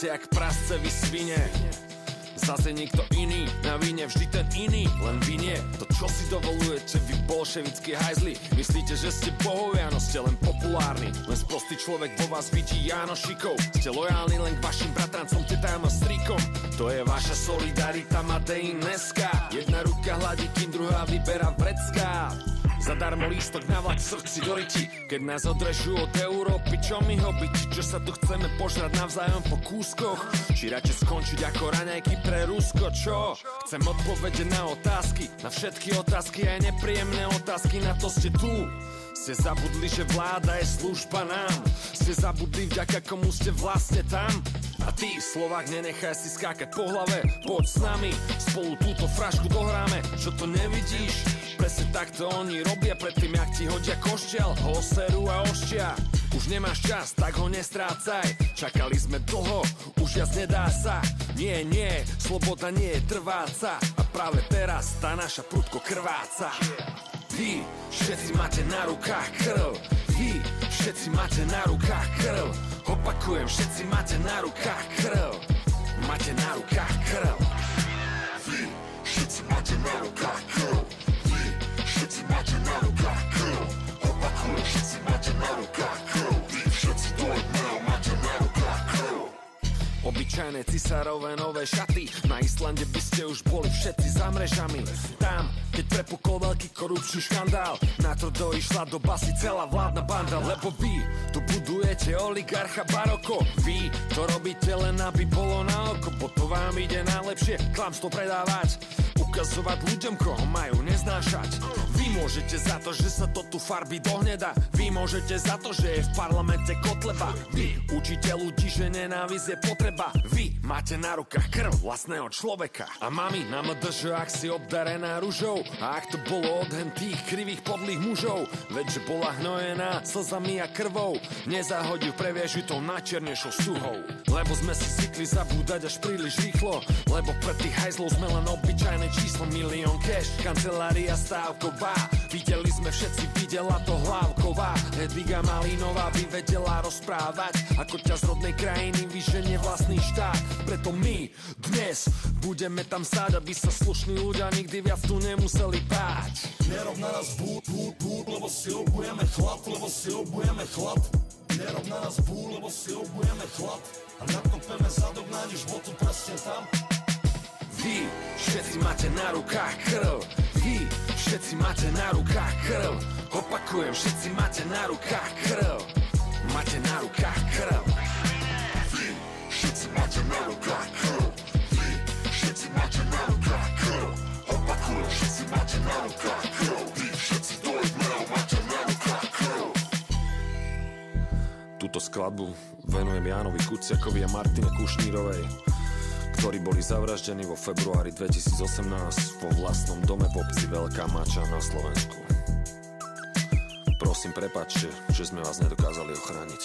Ste jak prasce, vy svine. Zase niekto iný, na vine vždy ten iný. Len vy nie, to čo si dovolujete, vy bolševickí hajzli. Myslíte, že ste bohovia, no ste len populárni. Len sprostý človek vo vás vidí Jánošikov. Ste lojálni len k vašim bratrancom, tetám a stríkom. To je vaša solidarita, Matej dneska. Jedna ruka hladí, kým druhá vyberá vrecká. Zadarmo lístok na vlak, srk si do riti. Keď nás odrežú od Európy, čo my hobiti? Čo sa tu chceme požrať navzájom po kúskoch? Či radšej skončiť ako raňajky pre Rusko, čo? Chcem odpovede na otázky, na všetky otázky, aj nepríjemné otázky, na to ste tu. Ste zabudli, že vláda je služba nám. Ste zabudli, vďaka komu ste vlastne tam. A ty, Slovák, nenechaj si skákať po hlave. Poď s nami, spolu túto frašku dohráme. Čo to nevidíš? Presne takto oni robia predtým, jak ti hodia koštiel. Ho serú a oštia. Už nemáš čas, tak ho nestrácaj. Čakali sme dlho, už viac nedá sa. Nie, nie, sloboda nie je trváca. A práve teraz tá naša prudko krváca. Vy všetci máte na rukách krv. Vy všetci máte na rukách krv. Opakujem, všetci máte na rukách krv. Máte na rukách krv. Vy všetci máte na rukách krv. Vy všetci máte na rukách krv. Opakujem, všetci máte na rukách krv. Vy všetci do jedného máte na rukách krv. Obyčajné cisárové nové šaty. Na Islande by ste už boli všetci za mrežami. Tam, keď prepukol veľký korupčný škandál, na to išla do basy celá vládna banda. Lebo vy tu budujete oligarcha baroko. Vy to robíte len aby bolo na oko, bo to vám ide najlepšie klamstvo predávať. Ukazovať ľuďom, koho majú neznášať. Vy môžete za to, že sa to tu farbí do hneda. Vy môžete za to, že je v parlamente Kotleba. Vy učíte ľudí, že nenávisť je potreba. Vy máte na rukách krv vlastného človeka. A mami na MDŽ, ak si obdarená ružou. A ak to bolo od hen tých krivých podlých mužov, veďže bola hnojená slzami a krvou, nezahodí ju previeži tou najčiernejšou stuhou. Lebo sme si zvykli zabúdať až príliš rýchlo. Lebo pre tých hajzlov sme len obyčajné číslo. Milión cash, kancelária stávková. Videli sme všetci, videla to Hlávková. Hedviga Malínová by vedela rozprávať, ako ťa z rodnej krajiny vyženie vlastný štát. Preto my dnes budeme tam stáť, aby sa slušní ľudia nikdy viac tu nemuseli báť. Nerob na nás búd, lebo si obujeme chlad, Nerob na nás búd, lebo si obujeme chlad. A nakopeme zadok na niž botu presne tam. Vy všetci máte na rukách krv. Vy všetci máte na rukách krv. Opakujem, všetci máte na rukách krv. Máte na rukách krv. Vy všetci máte na rukách krv. Vy všetci máte na rukách krv. Opakujem, všetci máte na rukách krv. Vy všetci do jedného máte na rukách krv. Túto skladbu venujem Jánovi Kuciakovi a Martine Kušnírovej, ktorí boli zavraždení vo februári 2018 vo vlastnom dome v obci Veľká Mača na Slovensku. Prosím, prepáčte, že sme vás nedokázali ochrániť.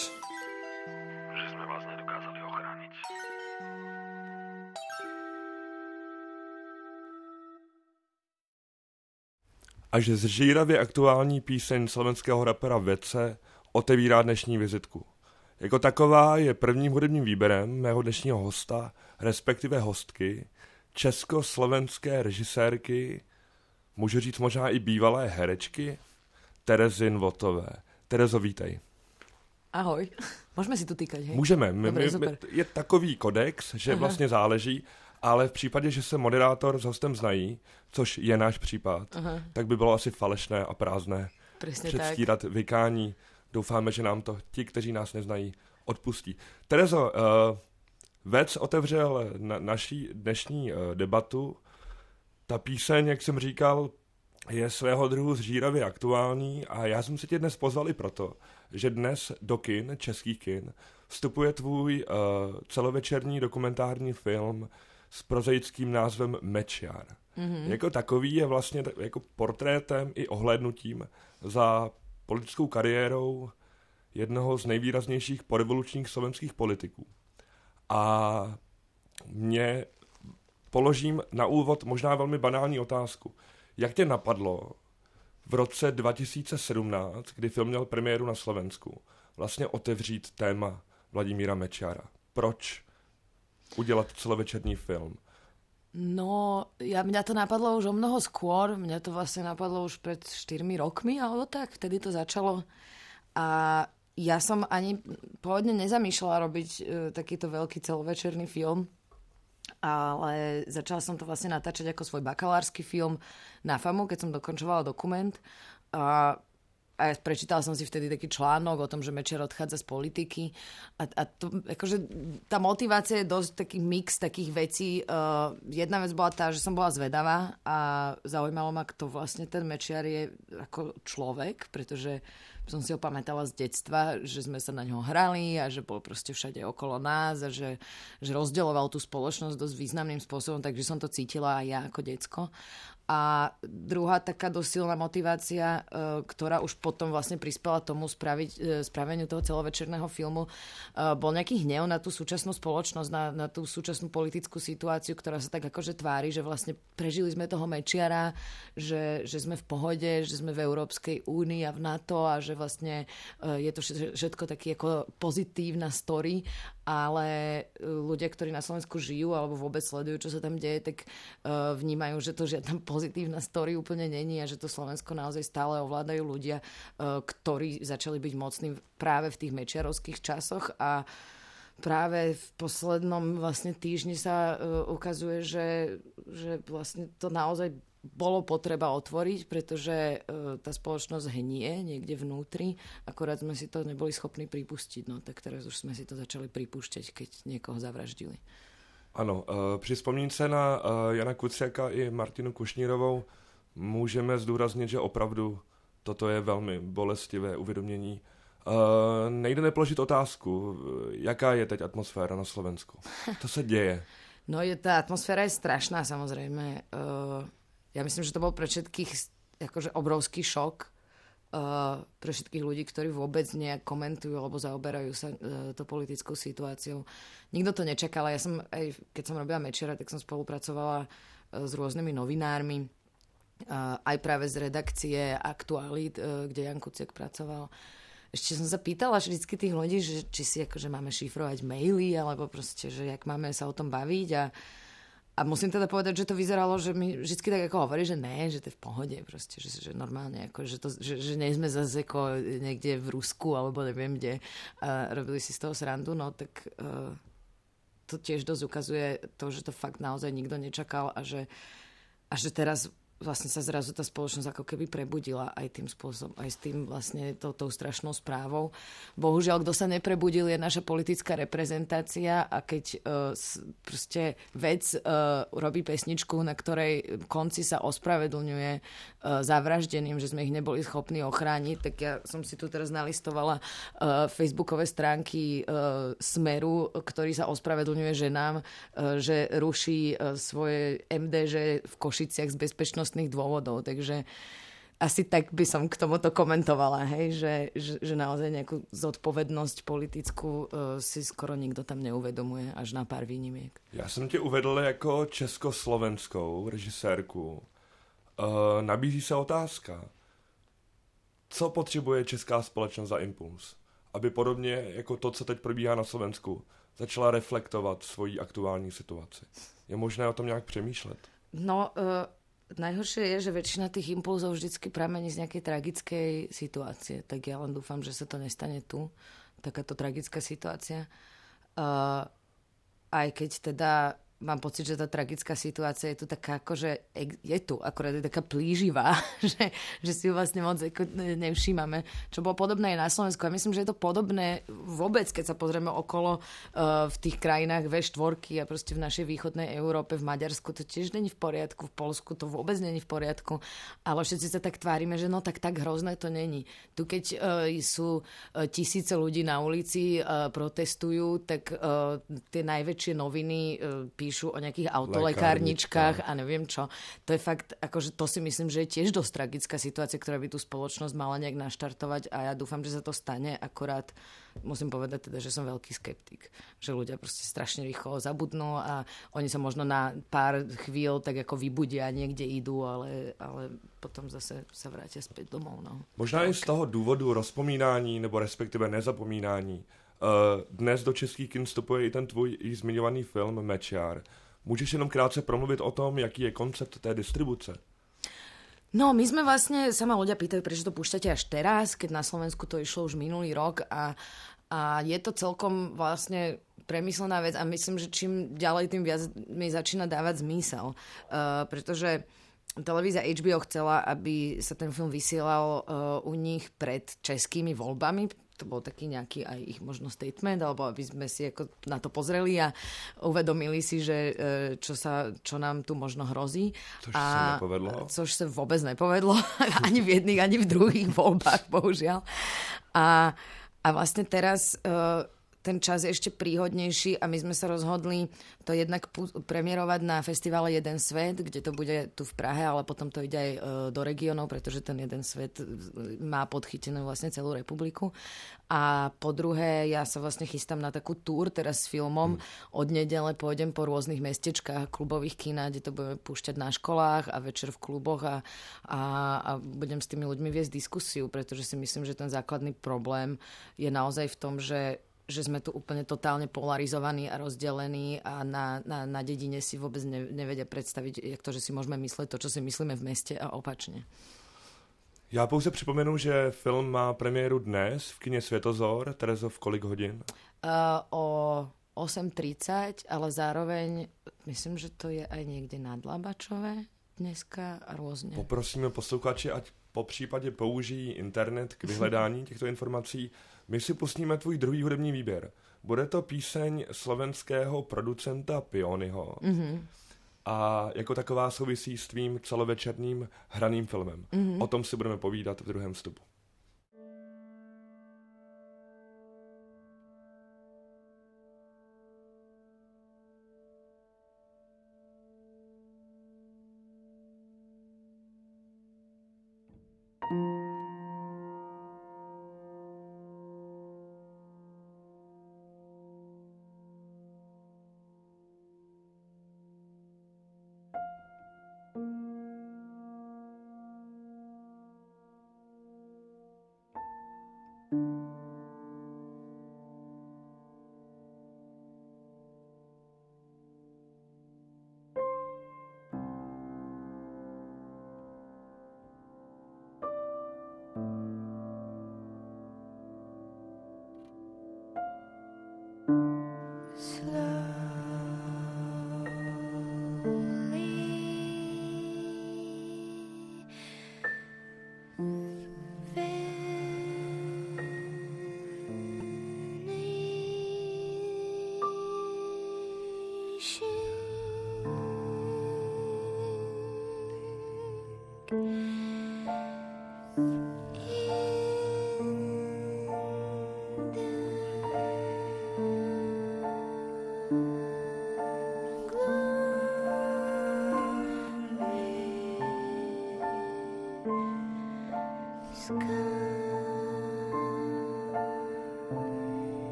Až z žíravě aktuální píseň slovenského rapera Vece otevírá dnešní vizitku. Jako taková je prvním hudebním výběrem mého dnešního hosta, respektive hostky, československé režisérky, můžu říct možná i bývalé herečky, Terezy Nvotové. Terezo, vítej. Ahoj. Můžeme si to týkat, hej? Můžeme. Dobre, je takový kodex, že vlastně záleží, ale v případě, že se moderátor s hostem znají, což je náš případ, tak by bylo asi falešné a prázdné předstírat vykání. Doufáme, že nám to ti, kteří nás neznají, odpustí. Terezo, Vec otevřel naší dnešní debatu. Ta píseň, jak jsem říkal, je svého druhu zžíravě aktuální a já jsem si tě dnes pozval i proto, že dnes do kin, českých kin, vstupuje tvůj celovečerní dokumentární film s prozaickým názvem Mečiar. Mm-hmm. Jako takový je vlastně jako portrétem i ohlédnutím za politickou kariérou jednoho z nejvýraznějších porevolučních slovenských politiků. A mě položím na úvod možná velmi banální otázku. Jak tě napadlo v roce 2017, kdy film měl premiéru na Slovensku, vlastně otevřít téma Vladimíra Mečiara? Proč udělat celovečerní film? No, mňa to napadlo už o mnoho skôr. Mňa to vlastne napadlo už pred 4 rokmi, alebo tak. Vtedy to začalo. A ja som ani pôvodne nezamýšľala robiť takýto veľký celovečerný film, ale začala som to vlastne natáčať ako svoj bakalársky film na FAMU, keď som dokončovala dokument. A prečítala som si vtedy taký článok o tom, že Mečiar odchádza z politiky. A to, akože, tá motivácia je dosť taký mix takých vecí. Jedna vec bola tá, že som bola zvedavá a zaujímalo ma, kto vlastne ten Mečiar je ako človek, pretože som si ho pamätala z detstva, že sme sa na ňo hrali a že bol proste všade okolo nás a že rozdeľoval tú spoločnosť dosť významným spôsobom, takže som to cítila aj ja ako decko. A druhá taká dosť silná motivácia, ktorá už potom vlastne prispela tomu spraveniu toho celovečerného filmu, bol nejaký hnev na tú súčasnú spoločnosť, na tú súčasnú politickú situáciu, ktorá sa tak akože tvári, že vlastne prežili sme toho Mečiara, že sme v pohode, že sme v Európskej únii a v NATO a že vlastne je to všetko taký ako pozitívna story, ale ľudia, ktorí na Slovensku žijú alebo vôbec sledujú, čo sa tam deje, tak vnímajú, že to žiadna pozitívna story úplne není a že to Slovensko naozaj stále ovládajú ľudia, ktorí začali byť mocní práve v tých mečiarovských časoch a práve v poslednom vlastne týždni sa ukazuje, že vlastne to naozaj bolo potreba otvoriť, pretože tá spoločnosť hnie niekde vnútri, akorát sme si to neboli schopní pripustiť, no tak teraz už sme si to začali pripúšťať, keď niekoho zavraždili. Ano, při vzpomínce na Jana Kuciaka i Martinu Kušnírovou můžeme zdůraznit, že opravdu toto je velmi bolestivé uvědomění. Nejde nepoložit otázku, jaká je teď atmosféra na Slovensku? To se děje. No, tá atmosféra je strašná, samozrejme. Ja myslím, že to bol pre všetkých akože obrovský šok. Pre všetkých ľudí, ktorí vôbec nejak komentujú alebo zaoberajú sa to politickou situáciou. Nikto to nečakal. Ja som aj, keď som robila Mečiara, tak som spolupracovala s rôznymi novinármi, aj práve z redakcie Aktualít, kde Jan Kuciak pracoval. Ešte som sa pýtala vždycky tých ľudí, že či si akože máme šifrovať maily, alebo proste, že jak máme sa o tom baviť a musím teda povedať, že to vyzeralo, že mi vždy tak ako hovorí, že ne, že to je v pohode proste, že normálne, ako, že nie sme zase ako niekde v Rusku alebo neviem kde a robili si z toho srandu, no tak to tiež dosť ukazuje to, že to fakt naozaj nikto nečakal a že teraz vlastne sa zrazu tá spoločnosť ako keby prebudila aj tým spôsobom, aj s tým vlastne tou strašnou správou. Bohužiaľ, kto sa neprebudil, je naša politická reprezentácia a keď proste vec robí pesničku, na ktorej konci sa ospravedlňuje zavraždeným, že sme ich neboli schopní ochrániť, tak ja som si tu teraz nalistovala facebookové stránky Smeru, ktorý sa ospravedlňuje ženám, že ruší svoje MDŽ v Košiciach z bezpečnosti dôvodov, takže asi tak by som k tomuto komentovala, hej, že naozaj nejakú zodpovednosť politickú si skoro nikto tam neuvedomuje, až na pár výnimiek. Já jsem tě uvedl jako československou režisérku. Nabízí se otázka, co potřebuje česká společnost za impuls, aby podobně jako to, co teď probíhá na Slovensku, začala reflektovat svoji aktuální situaci. Je možné o tom nějak přemýšlet? No, najhoršie je, že väčšina tých impulzov vždycky pramení z nejakej tragickej situácie. Tak ja len dúfam, že sa to nestane tu. Takáto tragická situácia. Aj keď teda mám pocit, že tá tragická situácia je tu taká akože je tu, akorát je taká plíživá, že si ju vlastne moc nevšímame. Čo bolo podobné aj na Slovensku. A myslím, že je to podobné vôbec, keď sa pozrieme okolo v tých krajinách V4 a proste v našej východnej Európe, v Maďarsku to tiež není v poriadku, v Poľsku to vôbec není v poriadku. Ale všetci sa tak tvárime, že no tak hrozné to není. Tu keď sú tisíce ľudí na ulici, protestujú, tak tie najväčšie noviny píšu o nejakých autolekárničkách a neviem čo. To je fakt, akože to si myslím, že je tiež dosť tragická situácia, ktorá by tú spoločnosť mala nejak naštartovať a ja dúfam, že sa to stane, akorát musím povedať teda, že som veľký skeptik. Že ľudia proste strašne rýchlo zabudnú a oni sa možno na pár chvíľ tak ako vybudia, niekde idú, ale potom zase sa vrátia späť domov. No. Možná i z toho důvodu rozpomínání nebo respektive nezapomínání Dnes do českých kin vstupuje i ten tvůj již zmiňovaný film Mečiar. Můžeš jenom krátce promluvit o tom, jaký je koncept té distribuce? No, my sme vlastne, sa ma ľudia pýtajú, prečo to púšťate až teraz, keď na Slovensku to išlo už minulý rok a je to celkom vlastne premyslená vec a myslím, že čím ďalej, tým viac mi začína dávať zmysel. Pretože televízia HBO chcela, aby sa ten film vysielal u nich pred českými voľbami. To bol taký nejaký aj ich možno statement, alebo aby sme si ako na to pozreli a uvedomili si, že čo nám tu možno hrozí. Což sa nepovedlo. Což sa vôbec nepovedlo. Ani v jedných, ani v druhých voľbách, bohužiaľ. A vlastne teraz ten čas je ešte príhodnejší a my sme sa rozhodli to jednak premiérovať na festivale Jeden svet, kde to bude tu v Prahe, ale potom to ide aj do regiónov, pretože ten Jeden svet má podchytenú vlastne celú republiku. A po druhé, ja sa vlastne chystám na takú túr teraz s filmom. Od nedele pôjdem po rôznych mestečkách, klubových kína, kde to budeme púšťať na školách a večer v kluboch a budem s tými ľuďmi viesť diskusiu, pretože si myslím, že ten základný problém je naozaj v tom, že sme tu úplne totálne polarizovaní a rozdelení a na dedine si vôbec nevedia predstaviť, jak to, že si môžeme mysleť to, čo si myslíme v meste a opačne. Já pouze připomenu, že film má premiéru dnes v kině Světozor. Terezo, v kolik hodin? O 8:30, ale zároveň myslím, že to je aj niekde nad Labačové dneska a rôzne. Poprosíme posluchače, ať po případě použijí internet k vyhledání těchto informací. My si pustíme tvůj druhý hudební výběr. Bude to píseň slovenského producenta Pionyho. Mm-hmm. A jako taková souvisí s tvým celovečerným hraným filmem. Mm-hmm. O tom si budeme povídat v druhém vstupu.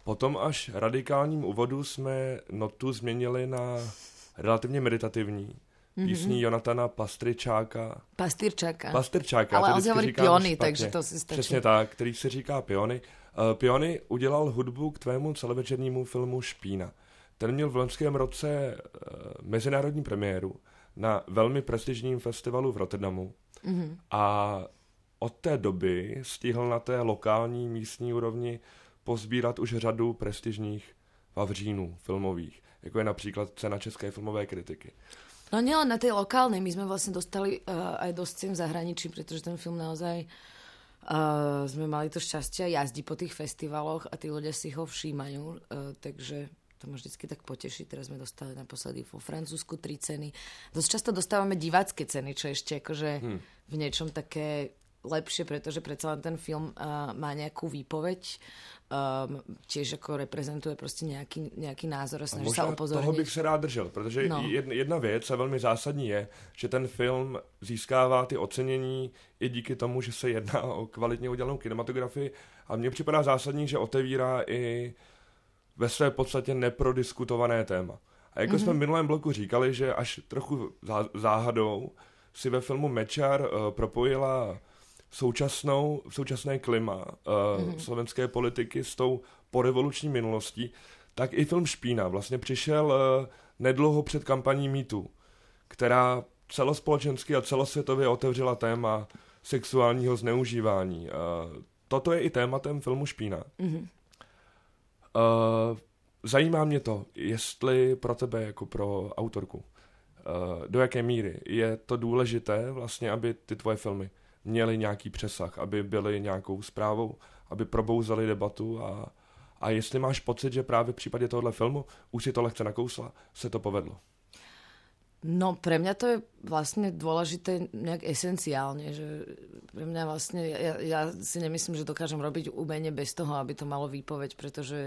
Potom až radikálním úvodu jsme notu změnili na relativně meditativní. Písní Jonathana Pastyrčáka. Ale on si hovorí Piony, takže to si stačí. Přesně tak, který se říká Piony. Piony udělal hudbu k tvému celovečernímu filmu Špína. Ten měl v loňském roce mezinárodní premiéru na velmi prestižním festivalu v Rotterdamu. A od té doby stihl na té lokální místní úrovni pozbírat už řadu prestižních vavřínů filmových, jako je například cena České filmové kritiky. No nielen na tej lokálnej, my sme vlastne dostali aj dosť cien v zahraničí, pretože ten film naozaj sme mali to šťastie a jazdí po tých festivaloch a tí ľudia si ho všímajú, takže to ma vždycky tak poteší. Teraz sme dostali naposledy vo Francúzsku 3 ceny. Dosť často dostávame divácké ceny, čo ešte akože v niečom také lepšie, pretože predsa len ten film má nejakú výpoveď, tiež ako reprezentuje prostě nějaký názor a snaží se upozornit. Toho bych se rád držel, protože jedna věc a velmi zásadní je, že ten film získává ty ocenění i díky tomu, že se jedná o kvalitně udělanou kinematografii a mně připadá zásadní, že otevírá i ve své podstatě neprodiskutované téma. A jako jsme v minulém bloku říkali, že až trochu záhadou si ve filmu Mečiar propojila současné klima slovenské politiky s tou porevoluční minulostí, tak i film Špína vlastně přišel nedlouho před kampaní MeToo, která celospolečensky a celosvětově otevřela téma sexuálního zneužívání. Toto je i tématem filmu Špína. Zajímá mě to, jestli pro tebe jako pro autorku, do jaké míry je to důležité vlastně, aby ty tvoje filmy měli nějaký přesah, aby byly nějakou zprávou, aby probouzali debatu a jestli máš pocit, že právě v případě tohohle filmu, už si to lehce nakousla, se to povedlo. No pre mňa to je vlastne dôležité nejak esenciálne, že pre mňa vlastne, ja si nemyslím, že dokážem robiť umenie bez toho, aby to malo výpoveď, pretože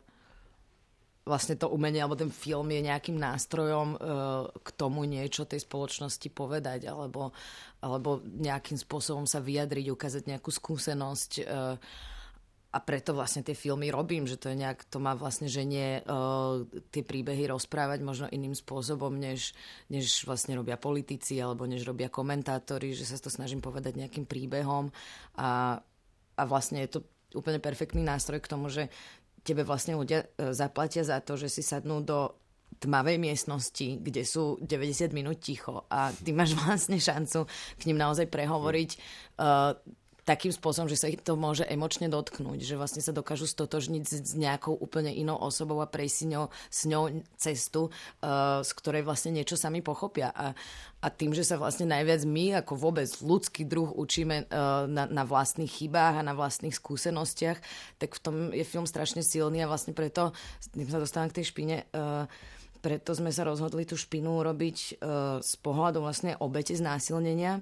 vlastne to umenie alebo ten film je nejakým nástrojom k tomu niečo tej spoločnosti povedať alebo nejakým spôsobom sa vyjadriť, ukázať nejakú skúsenosť a preto vlastne tie filmy robím, že to je nejak, to má vlastne ženie tie príbehy rozprávať možno iným spôsobom, než vlastne robia politici alebo než robia komentátori, že sa to snažím povedať nejakým príbehom a vlastne je to úplne perfektný nástroj k tomu, že tebe vlastne ľudia zaplatia za to, že si sadnú do tmavej miestnosti, kde sú 90 minút ticho a ty máš vlastne šancu k ním naozaj prehovoriť takým spôsobom, že sa ich to môže emočne dotknúť, že vlastne sa dokážu stotožniť s nejakou úplne inou osobou a prejsť s ňou cestu, z ktorej vlastne niečo sami pochopia. A tým, že sa vlastne najviac my, ako vôbec ľudský druh, učíme na vlastných chybách a na vlastných skúsenostiach, tak v tom je film strašne silný a vlastne preto, tým sa dostávam k tej Špíne, preto sme sa rozhodli tú Špínu robiť z pohľadu vlastne obete znásilnenia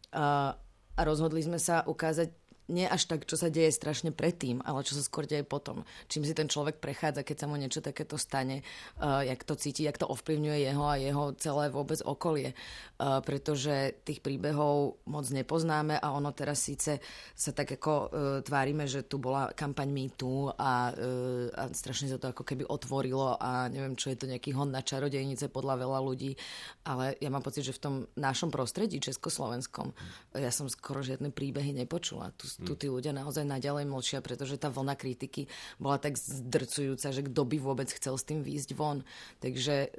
a rozhodli sme sa ukázať nie až tak, čo sa deje strašne predtým, ale čo sa skôr deje potom. Čím si ten človek prechádza, keď sa mu niečo takéto stane, jak to cíti, jak to ovplyvňuje jeho a jeho celé vôbec okolie. Pretože tých príbehov moc nepoznáme a ono teraz síce sa tak ako tvárime, že tu bola kampaň MeToo a strašne sa to ako keby otvorilo a neviem, čo je to nejaký hon na čarodejnice podľa veľa ľudí, ale ja mám pocit, že v tom našom prostredí československom ja som skoro žiadne príbehy nepočula. Tu tí ľudia naozaj naďalej mlčia, pretože tá vlna kritiky bola tak zdrcujúca, že kto by vôbec chcel s tým výjsť von. Takže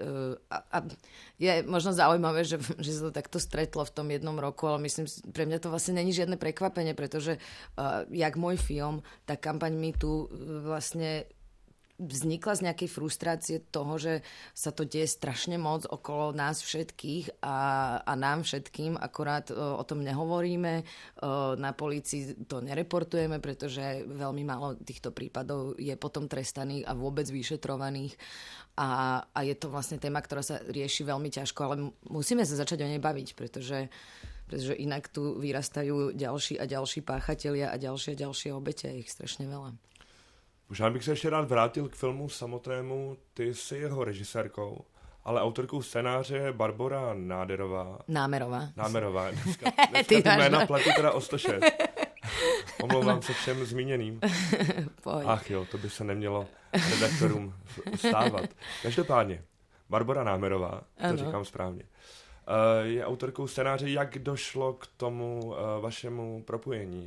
je možno zaujímavé, že sa to takto stretlo v tom jednom roku, ale myslím, pre mňa to vlastne není žiadne prekvapenie, pretože jak môj film, tá kampaň MeToo vlastne vznikla z nejakej frustrácie toho, že sa to deje strašne moc okolo nás všetkých a nám všetkým, akorát o tom nehovoríme, na polícii to nereportujeme, pretože veľmi málo týchto prípadov je potom trestaných a vôbec vyšetrovaných a je to vlastne téma, ktorá sa rieši veľmi ťažko, ale musíme sa začať o nej baviť, pretože inak tu vyrastajú ďalší a ďalší páchatelia a ďalšie obete, je ich strašne veľa. Možná bych se ještě rád vrátil k filmu samotnému. Ty jsi jeho režisérkou, ale autorkou scénáře je Barbora Námerová. Dneska ty jména platí teda o 106. Omlouvám se všem zmíněným. Ach jo, to by se nemělo redaktorům stávat. Každopádně, Barbora Námerová, to říkám správně, je autorkou scénáře. Jak došlo k tomu vašemu propojení?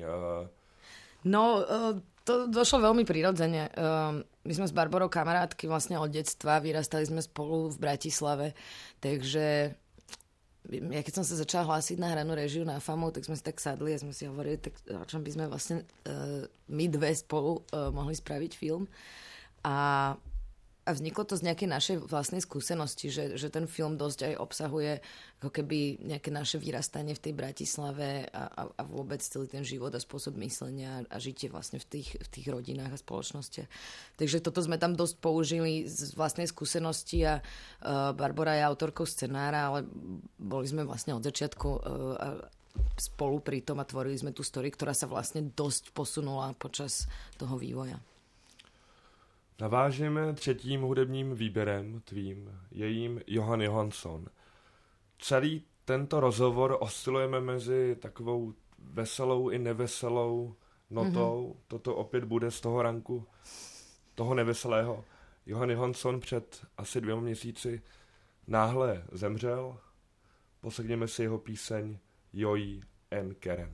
To došlo veľmi prirodzene. My sme s Barborou kamarátky vlastne od detstva, vyrastali sme spolu v Bratislave, takže ja keď som sa začala hlásiť na hranú režiu na FAMU, tak sme si tak sadli a sme si hovorili, tak o čom by sme vlastne my dve spolu mohli spraviť film. A vzniklo to z nejakej našej vlastnej skúsenosti, že ten film dosť aj obsahuje ako keby nejaké naše vyrastanie v tej Bratislave a vôbec celý ten život a spôsob myslenia a žitie vlastne v tých rodinách a spoločnostiach. Takže toto sme tam dosť použili z vlastnej skúsenosti a Barbora je autorkou scenára, ale boli sme vlastne od začiatku spolu pri tom a tvorili sme tú story, ktorá sa vlastne dosť posunula počas toho vývoja. Navážeme třetím hudebním výběrem tvým, jejím Johan Johansson. Celý tento rozhovor oscilujeme mezi takovou veselou i neveselou notou. Toto opět bude z toho ranku toho neveselého. Johan Johansson před asi 2 měsíci náhle zemřel. Poslechněme si jeho píseň Joji en Keren.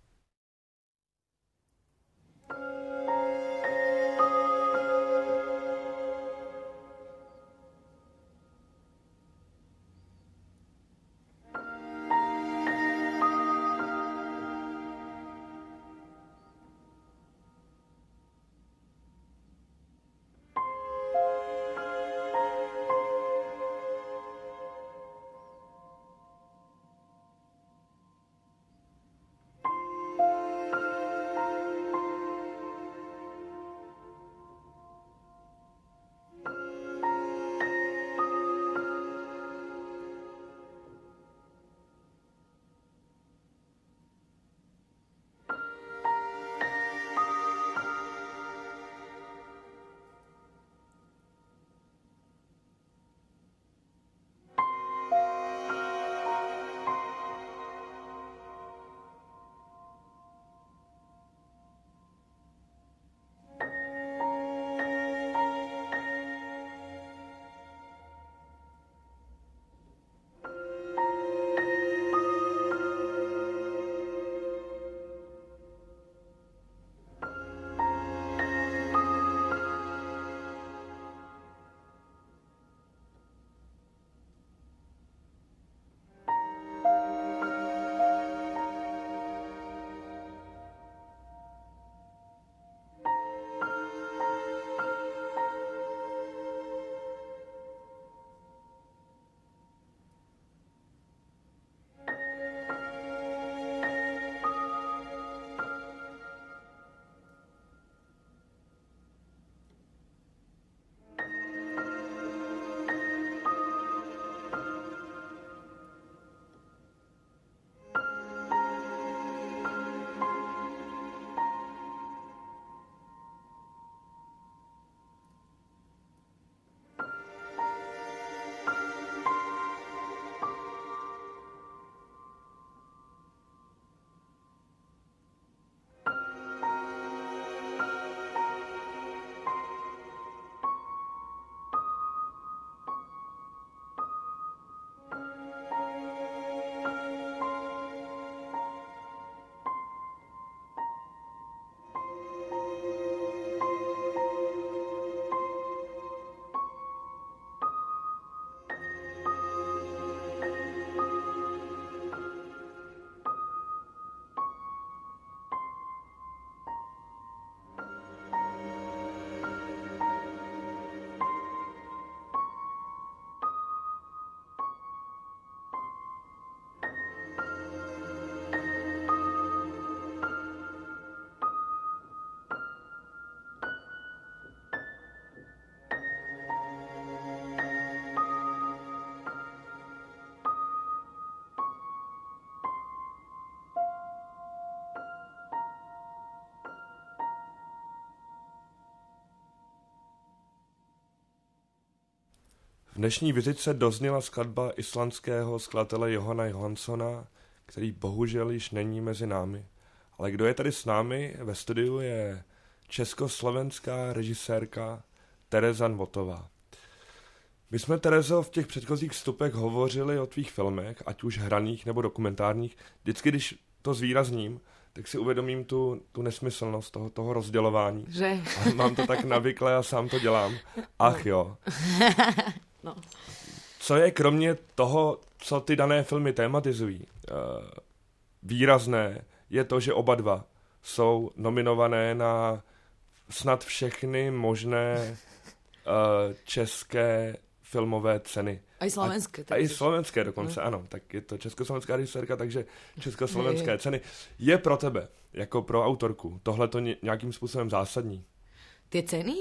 V dnešní vizitce dozněla skladba islandského skladatele Johana Johanssona, který bohužel již není mezi námi, Ale kdo je tady s námi ve studiu je československá režisérka Tereza Nvotová. My jsme, Terezo, v těch předchozích vstupech hovořili o tvých filmech, ať už hraných nebo dokumentárních. Vždycky, když to zvýrazním, tak si uvědomím tu nesmyslnost toho rozdělování. Že? Mám to tak navyklé a sám to dělám. Ach jo. No. Co je kromě toho, co ty dané filmy tématizují, výrazné, je to, že oba dva jsou nominované na snad všechny možné české filmové ceny. Aj slovenské. A i slovenské dokonce, ano. Tak je to československá režisérka, takže československé ceny. Je pro tebe, jako pro autorku, tohleto nějakým způsobem zásadní? Tie ceny?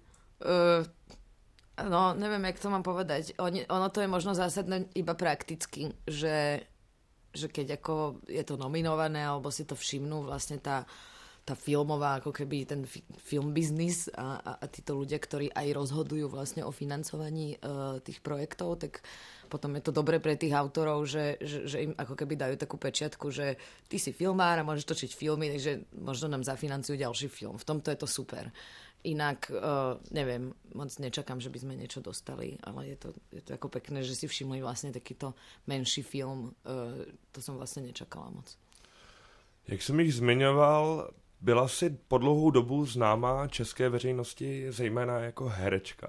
No, neviem, jak to mám povedať. Ono to je možno zásadné iba prakticky, že keď ako je to nominované, alebo si to všimnú vlastne tá filmová, ako keby ten film biznis a títo ľudia, ktorí aj rozhodujú vlastne o financovaní tých projektov, tak potom je to dobre pre tých autorov, že im ako keby dajú takú pečiatku, že ty si filmár a môžeš točiť filmy, takže možno nám zafinancujú ďalší film. V tomto je to super. Inak, neviem, moc nečakám, že by sme niečo dostali, ale je to ako pekné, že si všimli vlastne takýto menší film. To som vlastne nečakala moc. Jak jsem již zmiňoval, byla si po dlouhou dobu známá české veřejnosti, zejména jako herečka.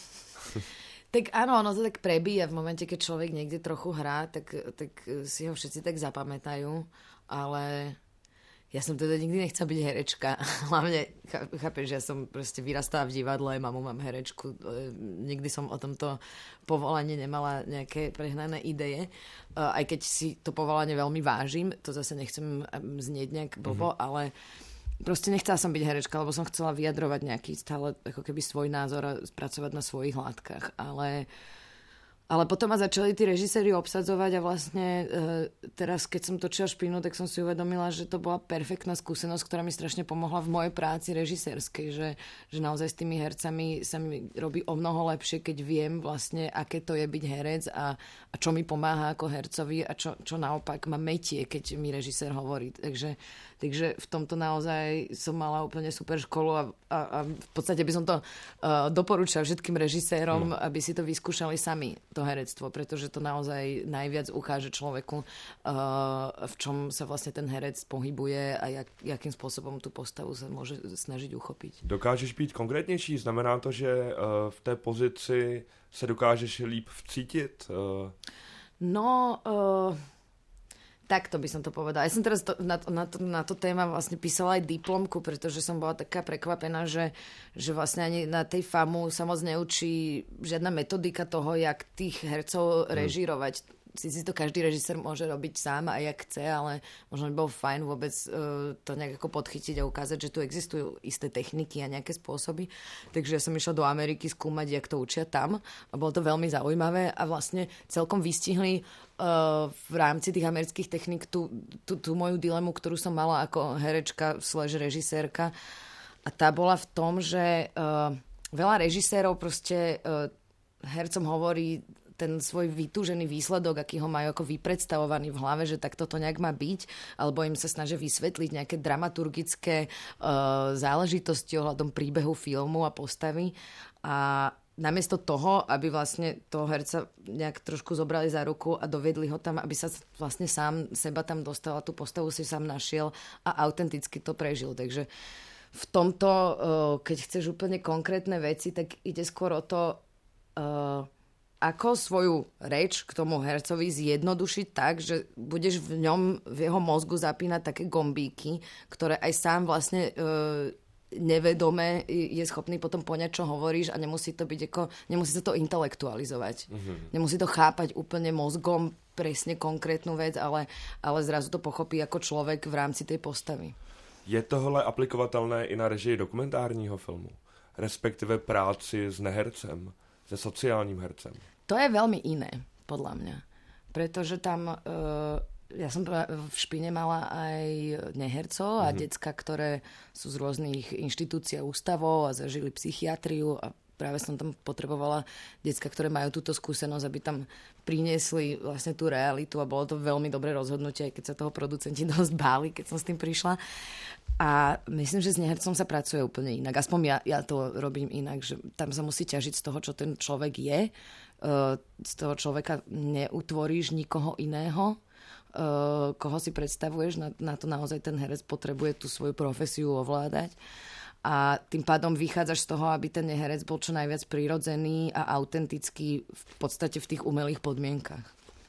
Tak áno, ono to tak prebíja v momente, keď človek niekde trochu hrá, tak si ho všetci tak zapamätajú, ale ja som teda nikdy nechcela byť herečka. Hlavne, chápeš, ja som proste vyrastala v divadle, mamu mám herečku, nikdy som o tomto povolaní nemala nejaké prehnané ideje. Aj keď si to povolanie veľmi vážim, to zase nechcem znieť nejak blbo, ale proste nechcela som byť herečka, lebo som chcela vyjadrovať nejaký stále ako keby svoj názor a spracovať na svojich látkach. Ale potom ma začali tí režiséri obsadzovať a vlastne teraz, keď som točila Špínu, tak som si uvedomila, že to bola perfektná skúsenosť, ktorá mi strašne pomohla v mojej práci režisérskej, že naozaj s tými hercami sa mi robí o mnoho lepšie, keď viem vlastne, aké to je byť herec a čo mi pomáha ako hercovi a čo naopak ma metie, keď mi režisér hovorí. Takže v tomto naozaj som mala úplne super školu a v podstate by som to doporúčala všetkým režisérom, aby si to vyskúšali sami, to herectvo, pretože to naozaj najviac ukáže človeku, v čom sa vlastne ten herec pohybuje a jakým spôsobom tú postavu sa môže snažiť uchopiť. Dokážeš být konkrétnější? Znamená to, že v té pozici se dokážeš líp vcítit? Takto by som to povedala. Ja som teraz na to téma vlastne písala aj diplomku, pretože som bola taká prekvapená, že vlastne ani na tej FAMU sa moc neučí žiadna metodika toho, jak tých hercov režírovať. Si to každý režisér môže robiť sám a jak chce, ale možno by bolo fajn vôbec to nejak ako podchytiť a ukázať, že tu existujú isté techniky a nejaké spôsoby. Takže ja som išla do Ameriky skúmať, jak to učia tam a bolo to veľmi zaujímavé a vlastne celkom vystihli v rámci tých amerických technik tú moju dilemu, ktorú som mala ako herečka / režisérka. A tá bola v tom, že veľa režisérov proste hercom hovorí ten svoj vytúžený výsledok, aký ho majú ako vypredstavovaný v hlave, že takto to nejak má byť, alebo im sa snažia vysvetliť nejaké dramaturgické záležitosti ohľadom príbehu filmu a postavy. A namiesto toho, aby vlastne toho herca nejak trošku zobrali za ruku a doviedli ho tam, aby sa vlastne sám seba tam dostal a tú postavu si sám našiel a autenticky to prežil. Takže v tomto, keď chceš úplne konkrétne veci, tak ide skôr o to, ako svoju reč k tomu hercovi zjednodušiť tak, že budeš v jeho mozgu zapínať také gombíky, ktoré aj sám vlastne nevedome je schopný potom poňať, čo hovoríš a nemusí sa to intelektualizovať. Nemusí to chápať úplne mozgom presne konkrétnu vec, ale zrazu to pochopí ako človek v rámci tej postavy. Je tohle aplikovatelné i na režii dokumentárního filmu? Respektive práci s nehercem, se sociálním hercem? To je veľmi iné, podľa mňa. Pretože tam ja som v Špine mala aj nehercov a decka, ktoré sú z rôznych inštitúcií a ústavov a zažili psychiatriu a práve som tam potrebovala decka, ktoré majú túto skúsenosť, aby tam priniesli vlastne tú realitu a bolo to veľmi dobré rozhodnutie, aj keď sa toho producenti dosť báli, keď som s tým prišla. A myslím, že s nehercom sa pracuje úplne inak. Aspoň ja to robím inak, že tam sa musí ťažiť z toho, čo ten človek je. Z toho človeka neutvoríš nikoho iného, koho si predstavuješ. Na to naozaj ten herec potrebuje tú svoju profesiu ovládať. A tým pádom vychádzaš z toho, aby ten herec bol čo najviac prirodzený a autentický v podstate v tých umelých podmienkach.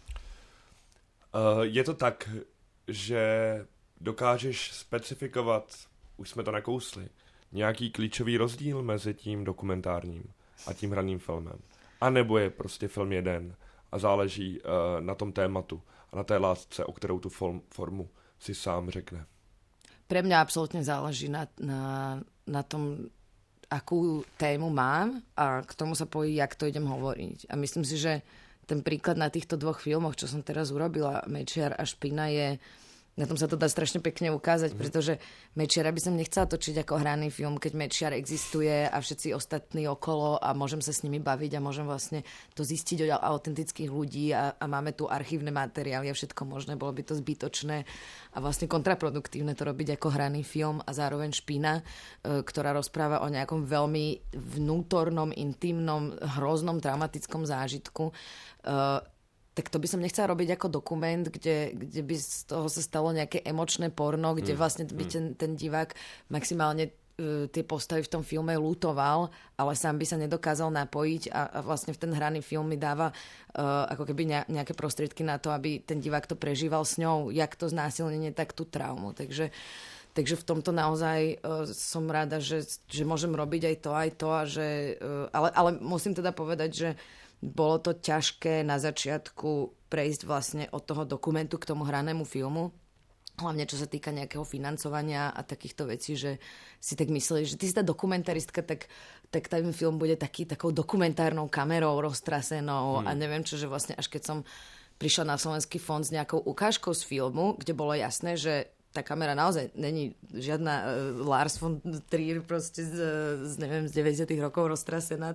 Je to tak, že dokážeš specifikovat, už jsme to nakousli, nějaký klíčový rozdíl mezi tím dokumentárním a tím hraným filmem? A nebo je prostě film jeden a záleží na tom tématu a na té lásce, o kterou tu formu si sám řekne? Pre mňa absolútne záleží na tom, akú tému mám a k tomu sa pojí, jak to idem hovoriť. A myslím si, že ten príklad na týchto dvoch filmoch, čo som teraz urobila, Mečiar a Špina, je... Na tom sa to dá strašne pekne ukázať, pretože Mečiara by som nechcela točiť ako hraný film, keď Mečiar existuje a všetci ostatní okolo a môžem sa s nimi baviť a môžem vlastne to zistiť od autentických ľudí a máme tu archívne materiály a všetko možné, bolo by to zbytočné a vlastne kontraproduktívne to robiť ako hraný film a zároveň Špina, ktorá rozpráva o nejakom veľmi vnútornom, intimnom, hroznom, traumatickom zážitku, tak to by som nechcela robiť ako dokument, kde by z toho sa stalo nejaké emočné porno, kde vlastne by ten divák maximálne tie postavy v tom filme lutoval, ale sám by sa nedokázal napojiť a vlastne v ten hraný film mi dáva ako keby nejaké prostriedky na to, aby ten divák to prežíval s ňou, jak to znásilnenie, tak tú traumu. Takže v tomto naozaj som rada, že môžem robiť aj to a že, ale musím teda povedať, že bolo to ťažké na začiatku prejsť vlastne od toho dokumentu k tomu hranému filmu. Hlavne čo sa týka nejakého financovania a takýchto vecí, že si tak mysleli, že ty si tá dokumentaristka, tak ten film bude takou dokumentárnou kamerou roztrasenou a neviem čo, že vlastne až keď som prišla na Slovenský fond s nejakou ukážkou z filmu, kde bolo jasné, že tá kamera naozaj není žiadna Lars von Trier proste z 90 rokov roztrasená,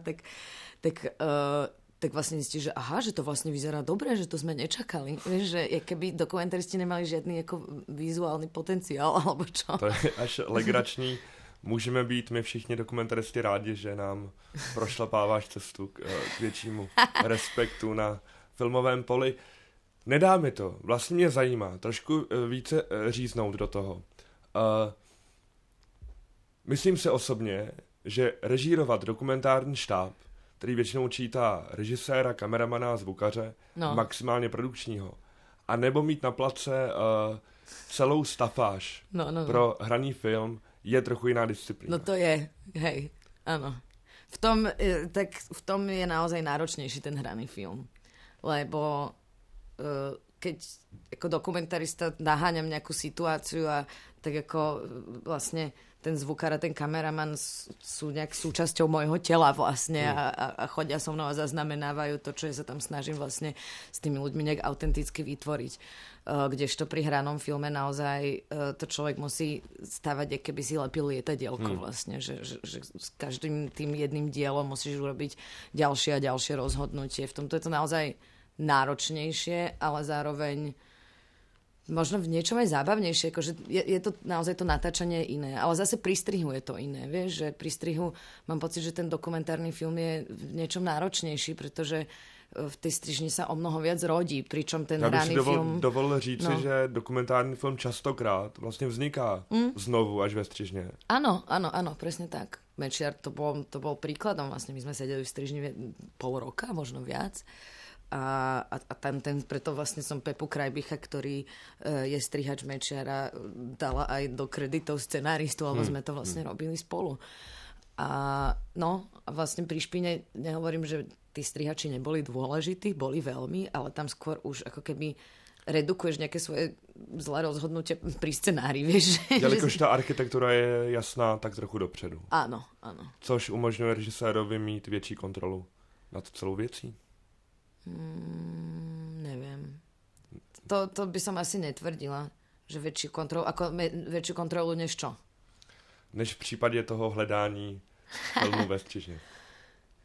tak vlastne zistíš, že aha, že to vlastne vyzerá dobre, že to sme nečakali. Vieš, že keby dokumentaristi nemali žiadny ako vizuálny potenciál, alebo čo. To je až legrační. Můžeme být my všichni dokumentaristi rádi, že nám prošlapáváš cestu k většímu respektu na filmovém poli. Nedá mi to. Vlastně mě zajímá trošku více říznout do toho. Myslím si osobně, že režírovat dokumentární štáb, který většinou čítá režiséra, kameramana, zvukaře, maximálně produkčního. A nebo mít na place celou stafáž pro hraný film je trochu jiná disciplína. No to je, hej, áno. V tom je naozaj náročnejší ten hraný film. Lebo keď ako dokumentarista naháňam nejakú situáciu a tak ako vlastne ten zvukár a ten kameraman sú nejak súčasťou môjho tela vlastne a chodia so mnou a zaznamenávajú to, čo ja sa tam snažím vlastne s tými ľuďmi nejak autenticky vytvoriť. Kdežto pri hranom filme naozaj to človek musí stavať, keby si lepil lietadielko vlastne, že s každým tým jedným dielom musíš urobiť ďalšie a ďalšie rozhodnutie. V tomto je to naozaj náročnejšie, ale zároveň možno v niečom aj zábavnejšie, akože je to naozaj to natáčanie iné, ale zase pri strihu je to iné, vieš, že pri strihu mám pocit, že ten dokumentárny film je v niečom náročnejší, pretože v tej strižni sa o mnoho viac rodí, pričom ten hraný film... dovolil říci, že dokumentárny film častokrát vlastne vzniká znovu až ve strižne. Áno, presne tak. Mečiar to bol príkladom, vlastne my sme sedeli v strižni pol roka, možno viac. A preto vlastne som Pepu Krajbicha, ktorý je strihač Mečiara, dala aj do kreditov scenáristu, alebo sme to vlastne robili spolu. A vlastne pri Špine nehovorím, že tí strihači neboli dôležití, boli veľmi, ale tam skôr už ako keby redukuješ nejaké svoje zlé rozhodnutie pri scenári, vieš. Jelikož ta architektura je jasná tak trochu dopředu. Áno. Což umožňuje režisérovi mít větší kontrolu nad celou věcí. Neviem. To by som asi netvrdila, že väčšiu kontrolu než čo? Než v případě toho hledání filmu ve střižně.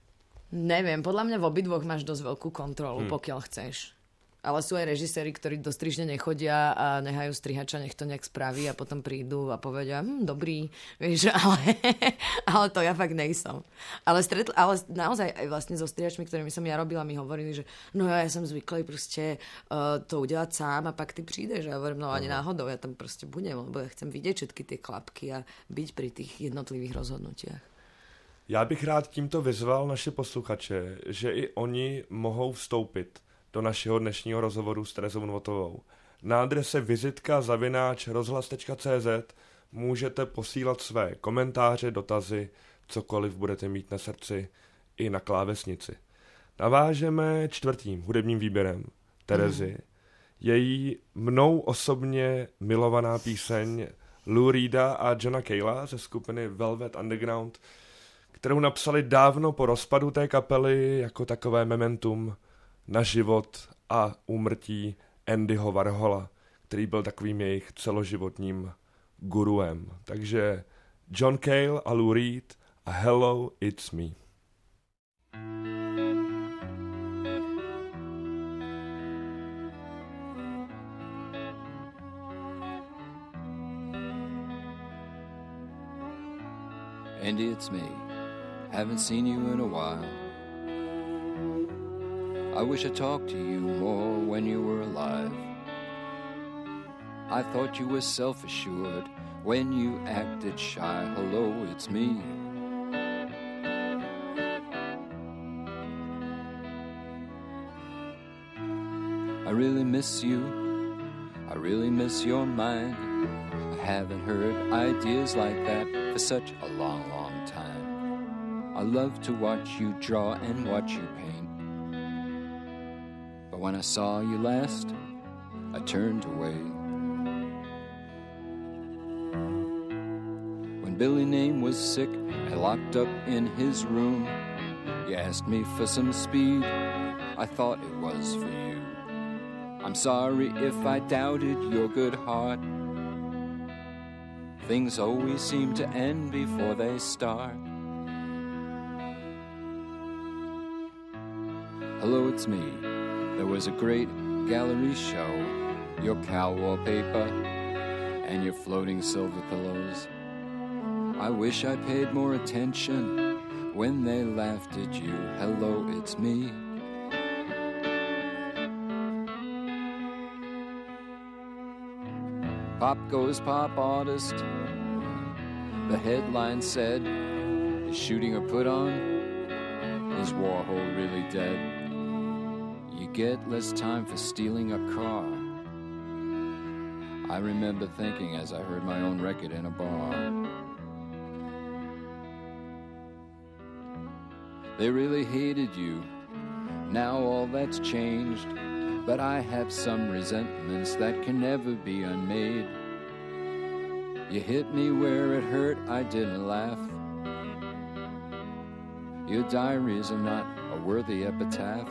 Neviem, podľa mňa v obidvoch máš dosť veľkú kontrolu, pokiaľ chceš. Ale sú aj režiséri, ktorí do strižne nechodia a nehajú strihača, nech to nejak spraví a potom prídu a povedia, dobrý, vieš, ale to ja fakt nejsom. Ale naozaj aj vlastne so strihačmi, ktorými som ja robila, mi hovorili, že no ja som zvyklý proste to udelať sám a pak ty prídeš. A ja hovorím, no ani náhodou, ja tam proste budem, lebo ja chcem vidieť všetky tie klapky a byť pri tých jednotlivých rozhodnutiach. Já bych rád tímto vyzval naše posluchače, že i oni mohou vstoupit do našeho dnešního rozhovoru s Terezou Nvotovou. Na adrese vizitka@rozhlas.cz můžete posílat své komentáře, dotazy, cokoliv budete mít na srdci i na klávesnici. Navážeme 4. hudebním výběrem Terezy. Její mnou osobně milovaná píseň Lou Reeda a Johna Cale'a ze skupiny Velvet Underground, kterou napsali dávno po rozpadu té kapely jako takové mementum na život a úmrtí Andyho Warhola, který byl takovým jejich celoživotním guruem. Takže John Cale a Lou Reed a Hello, It's Me. Andy, it's me. Haven't seen you in a while. I wish I talked to you more when you were alive. I thought you were self-assured when you acted shy. Hello, it's me. I really miss you. I really miss your mind. I haven't heard ideas like that for such a long, long time. I love to watch you draw and watch you paint. But when I saw you last, I turned away. When Billy Name was sick and locked up in his room, you asked me for some speed. I thought it was for you. I'm sorry if I doubted your good heart. Things always seem to end before they start. Hello, it's me. There was a great gallery show. Your cow wallpaper and your floating silver pillows. I wish I paid more attention when they laughed at you. Hello, it's me. Pop goes pop artist. The headline said, is shooting a put on? Is Warhol really dead? You get less time for stealing a car. I remember thinking as I heard my own record in a bar. They really hated you. Now all that's changed. But I have some resentments that can never be unmade. You hit me where it hurt, I didn't laugh. Your diaries are not a worthy epitaph.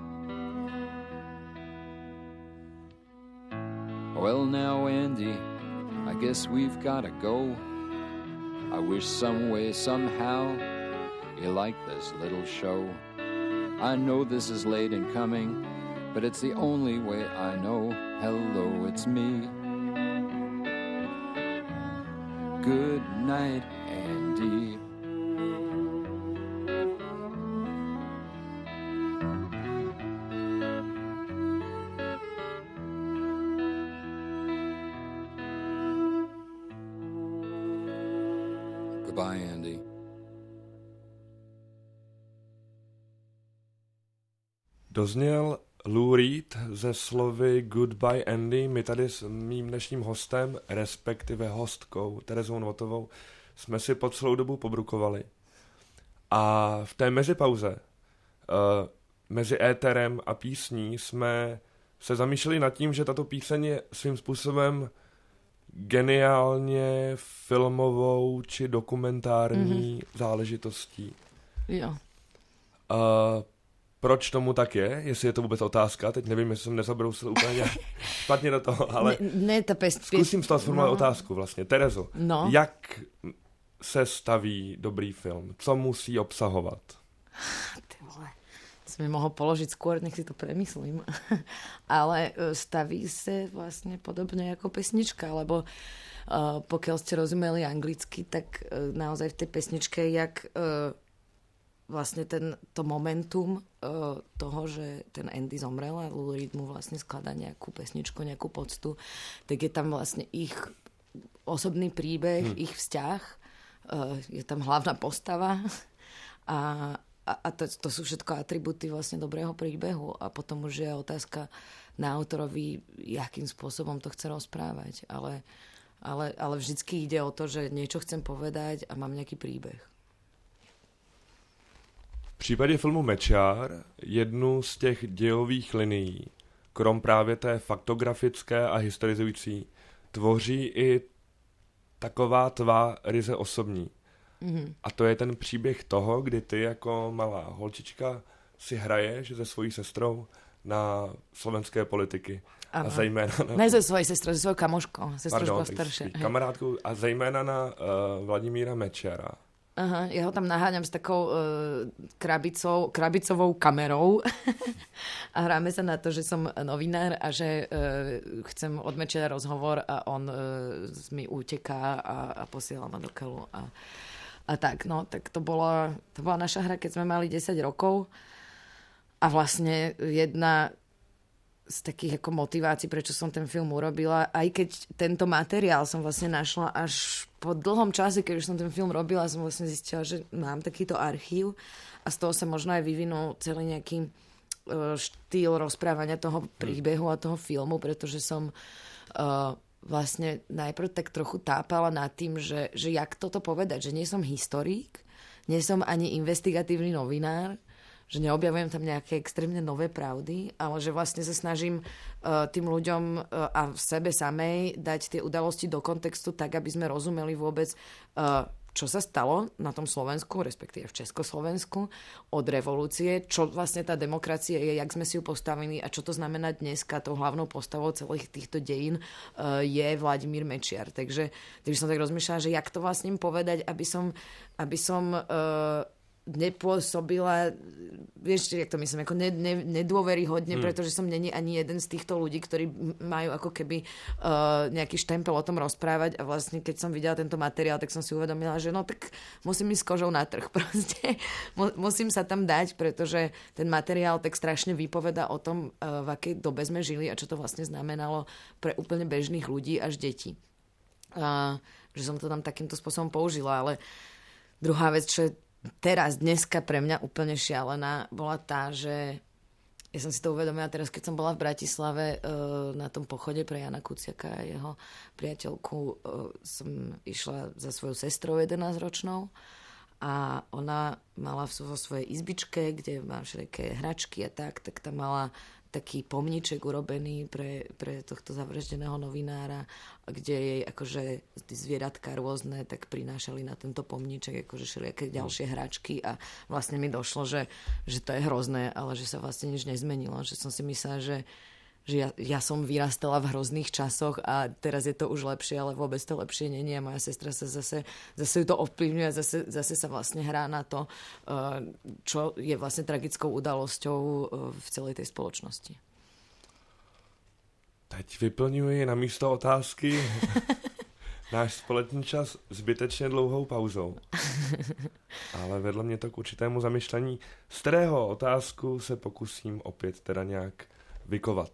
Well now, Andy, I guess we've gotta go. I wish some way, somehow, you like this little show. I know this is late in coming, but it's the only way I know. Hello, it's me. Good night, Andy. Goodbye, Andy. Dozněl Lou Reed ze slovy Goodbye Andy. My tady s mým dnešním hostem, respektive hostkou Terezou Nvotovou, jsme si po celou dobu pobrukovali. A v té mezipauze, mezi éterem a písní, jsme se zamýšleli nad tím, že tato píseň je svým způsobem geniálně filmovou či dokumentární záležitostí. Jo. Proč tomu tak je? Jestli je to vůbec otázka, teď nevím, jestli jsem nezabrousil úplně špatně do toho, ale zkusím z toho sformulovat otázku vlastně. Terezo, jak se staví dobrý film? Co musí obsahovat? som mi mohol položiť skôr, nech si to premyslím. Ale staví sa vlastne podobne ako pesnička, lebo pokiaľ ste rozumeli anglicky, tak naozaj v tej pesničke jak vlastne to momentum toho, že ten Andy zomrel a Lou Reed mu vlastne skladá nejakú pesničku, nejakú poctu, tak je tam vlastne ich osobný príbeh, ich vzťah, je tam hlavná postava a to sú všetko atributy vlastne dobrého príbehu a potom už je otázka na autorovi, akým spôsobom to chce rozprávať. Ale vždycky ide o to, že niečo chcem povedať a mám nejaký príbeh. V případě filmu Mečiar jednu z těch dějových linií, krom právě té faktografické a historizující, tvoří i taková tvá ryze osobní. A to je ten příběh toho, kdy ty jako malá holčička si hraješ se svojí sestrou na slovenské politiky. Ano. A zejména na... Ne se svojí sestrou, se svojou kamoškou. Sestra už byla starší. Kamarádku a zejména na Vladimíra Mečiara. Aha, ja ho tam naháňam s takou krabicovou kamerou a hráme sa na to, že som novinár a že chcem od Mečiara rozhovor a on mi uteká a posiela ma do keľu a tak, no, tak to bola naša hra, keď sme mali 10 rokov a vlastne jedna z takých ako motivácií, prečo som ten film urobila, aj keď tento materiál som vlastne našla až po dlhom čase, keď už som ten film robila, som vlastne zistila, že mám takýto archív a z toho sa možno aj vyvinul celý nejaký štýl rozprávania toho príbehu a toho filmu, pretože som vlastne najprv tak trochu tápala nad tým, že jak toto povedať, že nie som historik, nie som ani investigatívny novinár, že neobjavujem tam nejaké extrémne nové pravdy, ale že vlastne sa snažím tým ľuďom a sebe samej dať tie udalosti do kontextu tak, aby sme rozumeli vôbec, čo sa stalo na tom Slovensku, respektíve v Československu od revolúcie, čo vlastne tá demokracia je, jak sme si ju postavili a čo to znamená dneska. Tou hlavnou postavou celých týchto dejín je Vladimír Mečiar. Takže som tak rozmýšľala, že jak to vlastne povedať, aby som nepôsobila, vieš, jak to myslím, ako nedôveryhodne, pretože som není ani jeden z týchto ľudí, ktorí majú ako keby nejaký štempel o tom rozprávať a vlastne keď som videla tento materiál, tak som si uvedomila, že no tak musím ísť s kožou na trh proste. Musím sa tam dať, pretože ten materiál tak strašne vypovedá o tom, v akej dobe sme žili a čo to vlastne znamenalo pre úplne bežných ľudí až detí. Že som to tam takýmto spôsobom použila, ale druhá vec, čo je teraz, dneska pre mňa úplne šialená, bola tá, že ja som si to uvedomila teraz, keď som bola v Bratislave na tom pochode pre Jana Kuciaka a jeho priateľku, som išla za svojou sestrou 11-ročnou a ona mala vo svojej izbičke, kde má všelijaké hračky a tak tam mala taký pomníček urobený pre tohto zavraždeného novinára, kde jej akože zvieratka rôzne tak prinášali na tento pomníček akože všelijaké ďalšie hračky a vlastne mi došlo, že to je hrozné, ale že sa vlastne nič nezmenilo. Že som si myslela, že ja som vyrastala v hrozných časoch a teraz je to už lepšie, ale vôbec to lepšie nie je. Moja sestra sa zase ju to ovplyvňuje, zase sa vlastne hrá na to, čo je vlastne tragickou udalosťou v celej tej spoločnosti. Teď vyplňuji na místo otázky náš společný čas zbytečně dlouhou pauzou. Ale vedlo mě to k určitému zamyšlení, z kterého otázku se pokusím opět teda nějak vykovat.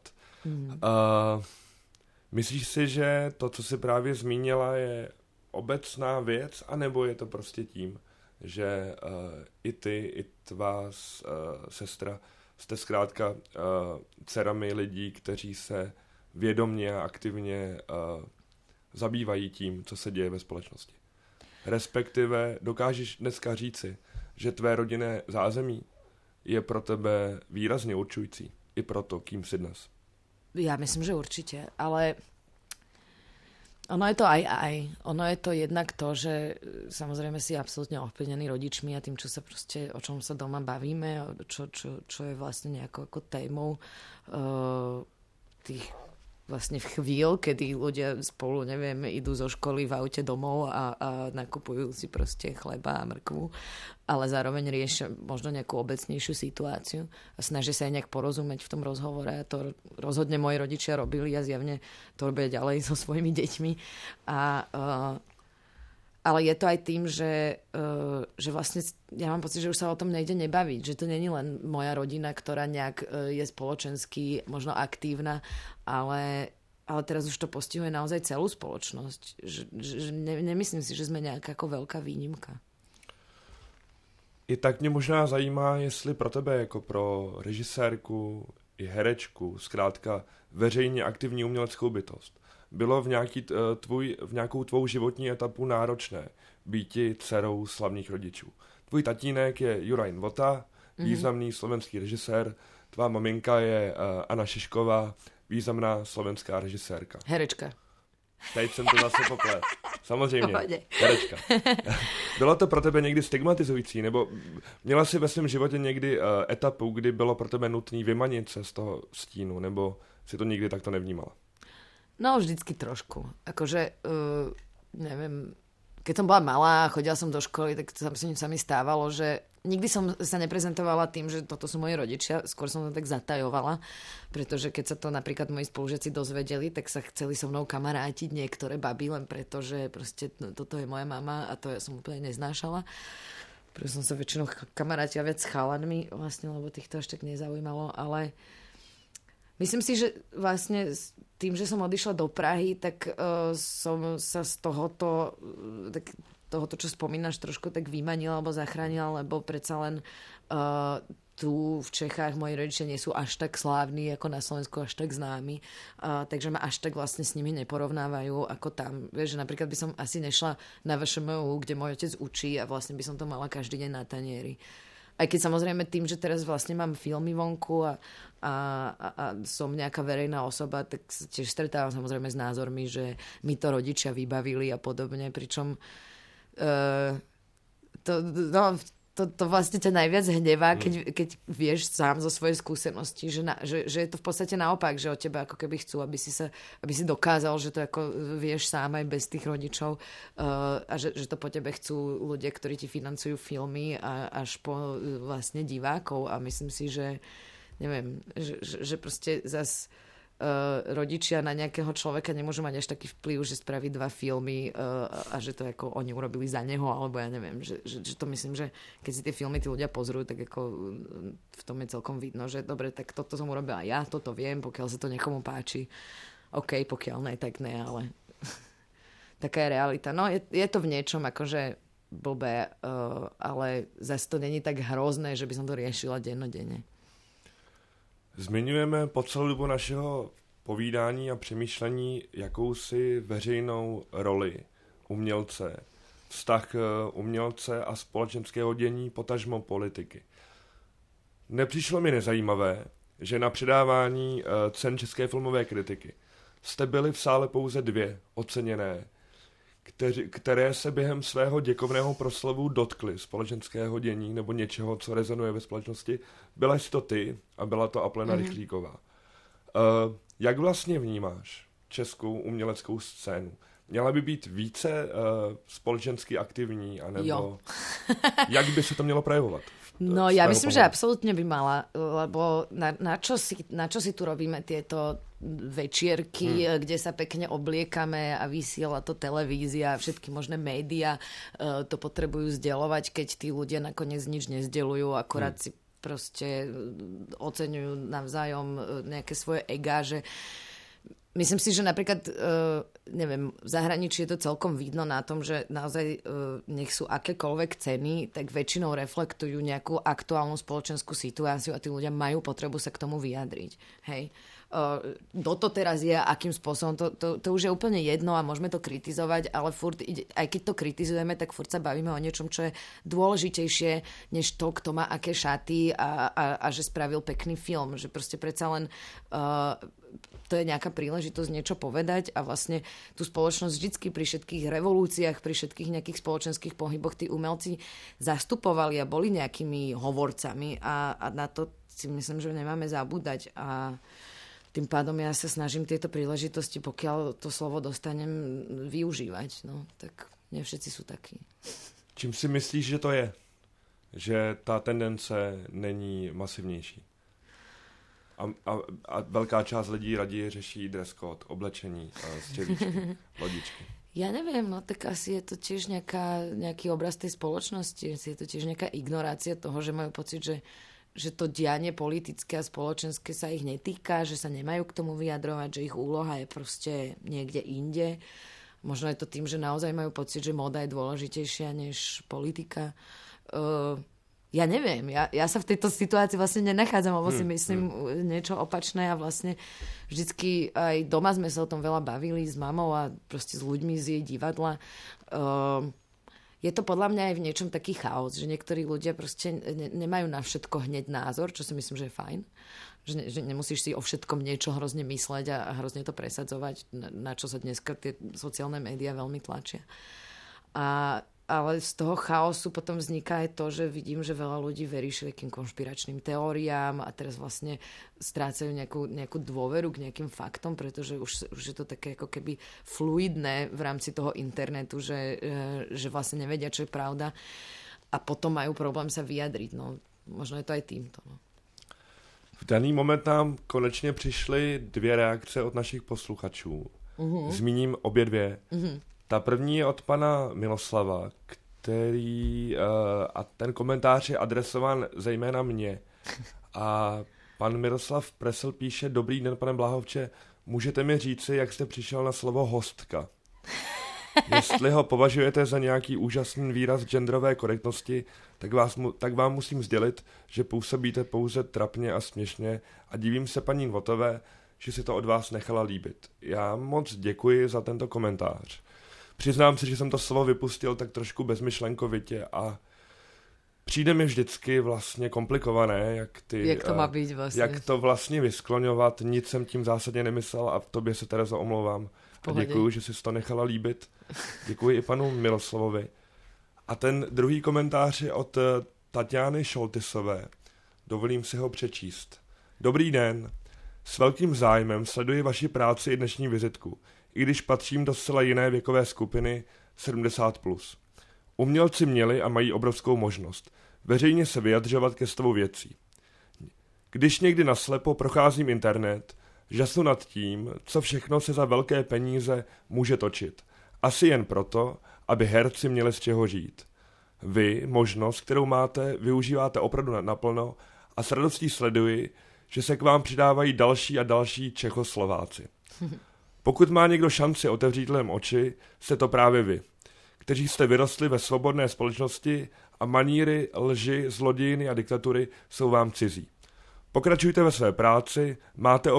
Myslíš si, že to, co jsi právě zmínila, je obecná věc, anebo je to prostě tím, že i ty, i tvá sestra jste zkrátka dcerami lidí, kteří se vědomně a aktivně zabývají tím, co se děje ve společnosti? Respektive dokážeš dneska říci, že tvé rodinné zázemí je pro tebe výrazně určující i pro to, kým jsi dnes? Ja myslím, že určite, ale ono je to aj. Ono je to jednak to, že samozrejme si absolútne ovplyvnený rodičmi a tým, čo sa proste, o čom sa doma bavíme, čo je vlastne nejakou ako témou tých vlastne v chvíľ, kedy ľudia spolu, neviem, idú zo školy v aute domov a nakupujú si proste chleba a mrkvu, ale zároveň riešia možno nejakú obecnejšiu situáciu a snažia sa aj nejak porozumieť v tom rozhovore a to rozhodne moji rodičia robili a zjavne to robia ďalej so svojimi deťmi. Ale je to aj tým, že vlastne ja mám pocit, že už sa o tom nejde nebaviť, že to nie je len moja rodina, ktorá nejak je spoločensky možno aktívna, ale teraz už to postihuje naozaj celú spoločnosť. Nemyslím si, že sme nejaká ako veľká výnimka. I tak mě možná zajímá, jestli pro tebe jako pro režisérku i herečku, zkrátka veřejně aktivní uměleckou bytost, bylo v nějakou tvou životní etapu náročné býti dcerou slavných rodičů. Tvůj tatínek je Juraj Nvota, významný slovenský režisér, tvá maminka je Anna Šišková, významná slovenská režisérka. Herečka. Teď jsem to zase poplet. Samozřejmě, herečka. Bylo to pro tebe někdy stigmatizující, nebo měla jsi ve svém životě někdy etapu, kdy bylo pro tebe nutné vymanit se z toho stínu, nebo si to nikdy takto nevnímala? No, vždycky trošku. Akože, neviem, keď som bola malá a chodila som do školy, tak sa mi stávalo, že nikdy som sa neprezentovala tým, že toto sú moji rodičia, skôr som to tak zatajovala, pretože keď sa to napríklad moji spolužiaci dozvedeli, tak sa chceli so mnou kamarátiť niektoré baby, len preto, že proste toto je moja mama a to ja som úplne neznášala. Preto som sa väčšinou kamarátila viac s chalanmi, vlastne, lebo týchto až tak nezaujímalo, ale myslím si, že vlastne tým, že som odišla do Prahy, tak som sa z tohoto, čo spomínaš, trošku tak vymanila alebo zachránila, lebo predsa len tu v Čechách moji rodičia nie sú až tak slávni ako na Slovensku, až tak známi, takže ma až tak vlastne s nimi neporovnávajú ako tam. Vieš, že napríklad by som asi nešla na VŠMU, kde môj otec učí a vlastne by som to mala každý deň na tanieri. Aj keď samozrejme tým, že teraz vlastne mám filmy vonku a som nejaká verejná osoba, tak tiež stretávam samozrejme s názormi, že mi to rodičia vybavili a podobne, pričom to vlastne ťa najviac hnevá, keď vieš sám zo svojej skúsenosti, že je to v podstate naopak, že od teba ako keby chcú, aby si dokázal, že to ako vieš sám aj bez tých rodičov a že to po tebe chcú ľudia, ktorí ti financujú filmy až po vlastne divákov a myslím si, že neviem, že proste zas rodičia na nejakého človeka nemôžu mať až taký vplyv, že spraví 2 filmy a že to ako oni urobili za neho, alebo ja neviem, že to myslím, že keď si tie filmy tí ľudia pozrú, tak ako v tom je celkom vidno, že dobre, tak toto som urobila ja, toto viem, pokiaľ sa to niekomu páči. OK, pokiaľ ne, tak ne, ale taká je realita. No, je to v niečom akože blbé, ale zase to není tak hrozné, že by som to riešila dennodenne. Zmiňujeme po celou dobu našeho povídání a přemýšlení jakousi veřejnou roli umělce, vztah umělce a společenského dění, potažmo politiky. Nepřišlo mi nezajímavé, že na předávání cen České filmové kritiky jste byli v sále pouze 2 oceněné, které se během svého děkovného proslovu dotkly společenského dění nebo něčeho, co rezonuje ve společnosti. Byla jsi to ty a byla to Aplena Rychlíková. Jak vlastně vnímáš českou uměleckou scénu? Měla by být více společensky aktivní, anebo jak by se to mělo projevovat? No ja myslím, že absolútne by mala, lebo na čo si tu robíme tieto večierky, kde sa pekne obliekame a vysiela to televízia, všetky možné médiá to potrebujú zdieľovať, keď tí ľudia nakoniec nič nezdeľujú, akorát si proste oceňujú navzájom nejaké svoje ega, že myslím si, že napríklad, neviem, v zahraničí je to celkom vidno na tom, že naozaj nech sú akékoľvek ceny, tak väčšinou reflektujú nejakú aktuálnu spoločenskú situáciu a tí ľudia majú potrebu sa k tomu vyjadriť. Hej. Kto to teraz je, akým spôsobom, to už je úplne jedno a môžeme to kritizovať, ale furt, aj keď to kritizujeme, tak furt sa bavíme o niečom, čo je dôležitejšie, než to, kto má aké šaty a že spravil pekný film. Že proste predsa len to je nejaká príležitosť niečo povedať a vlastne tú spoločnosť vždycky pri všetkých revolúciách, pri všetkých nejakých spoločenských pohyboch tí umelci zastupovali a boli nejakými hovorcami a na to si myslím, že nemáme zabúdať a tým pádom ja sa snažím tieto príležitosti, pokiaľ to slovo dostanem, využívať. No, tak nie všetci sú takí. Čím si myslíš, že to je? Že ta tendence není masivnější? A velká část lidí raději řeší dress code, oblečení, střevíčky, lodičky. Ja neviem, no tak asi je to tiež nejaký obraz tej spoločnosti, je to tiež nejaká ignorácia toho, že majú pocit, že to dianie politické a spoločenské sa ich netýka, že sa nemajú k tomu vyjadrovať, že ich úloha je proste niekde inde. Možno je to tým, že naozaj majú pocit, že móda je dôležitejšia než politika. Ja neviem, ja sa v tejto situácii vlastne nenachádzam, lebo si myslím niečo opačné a vlastne vždycky aj doma sme sa o tom veľa bavili s mamou a proste s ľuďmi z jej divadla. Je to podľa mňa aj v niečom taký chaos, že niektorí ľudia proste nemajú na všetko hneď názor, čo si myslím, že je fajn. Že nemusíš si o všetkom niečo hrozne mysleť a hrozne to presadzovať, na čo sa dneska tie sociálne médiá veľmi tlačia. Ale z toho chaosu potom vzniká aj to, že vidím, že veľa ľudí verí všelijakým konšpiračným teóriám a teraz vlastne strácajú nejakú dôveru k nejakým faktom, pretože už je to také ako keby fluidné v rámci toho internetu, že vlastne nevedia, čo je pravda a potom majú problém sa vyjadriť. No, možno je to aj týmto. No. V daný moment nám konečně přišly 2 reakce od našich posluchačů. Zmíním obě 2. Ta první je od pana Miloslava, který, a ten komentář je adresován zejména mně. A pan Miroslav Presl píše: Dobrý den, pane Bláhovče, můžete mi říci, jak jste přišel na slovo hostka? Jestli ho považujete za nějaký úžasný výraz genderové korektnosti, tak vám musím sdělit, že působíte pouze trapně a směšně a divím se paní Votové, že si to od vás nechala líbit. Já moc děkuji za tento komentář. Přiznám se, že jsem to slovo vypustil tak trošku bezmyšlenkovitě a přijde mi vždycky vlastně komplikované, jak to má být vlastně. Jak to vlastně vyskloňovat. Nic jsem tím zásadně nemyslel a tobě se, Terezo, omlouvám. A děkuji, že jsi to nechala líbit. Děkuji i panu Miloslavovi. A ten druhý komentář je od Tatiany Šoltisové. Dovolím si ho přečíst. Dobrý den. S velkým zájmem sleduji vaši práci i dnešní vizitku, i když patřím do zcela jiné věkové skupiny 70+. Umělci měli a mají obrovskou možnost veřejně se vyjadřovat ke stavu věcí. Když někdy naslepo procházím internet, žasnu nad tím, co všechno se za velké peníze může točit. Asi jen proto, aby herci měli z čeho žít. Vy, možnost, kterou máte, využíváte opravdu naplno a s radostí sleduji, že se k vám přidávají další a další Čechoslováci. Pokud má někdo šanci otevřít lidem oči, jste to právě vy, kteří jste vyrostli ve svobodné společnosti a maníry, lži, zlodějiny a diktatury jsou vám cizí. Pokračujte ve své práci, máte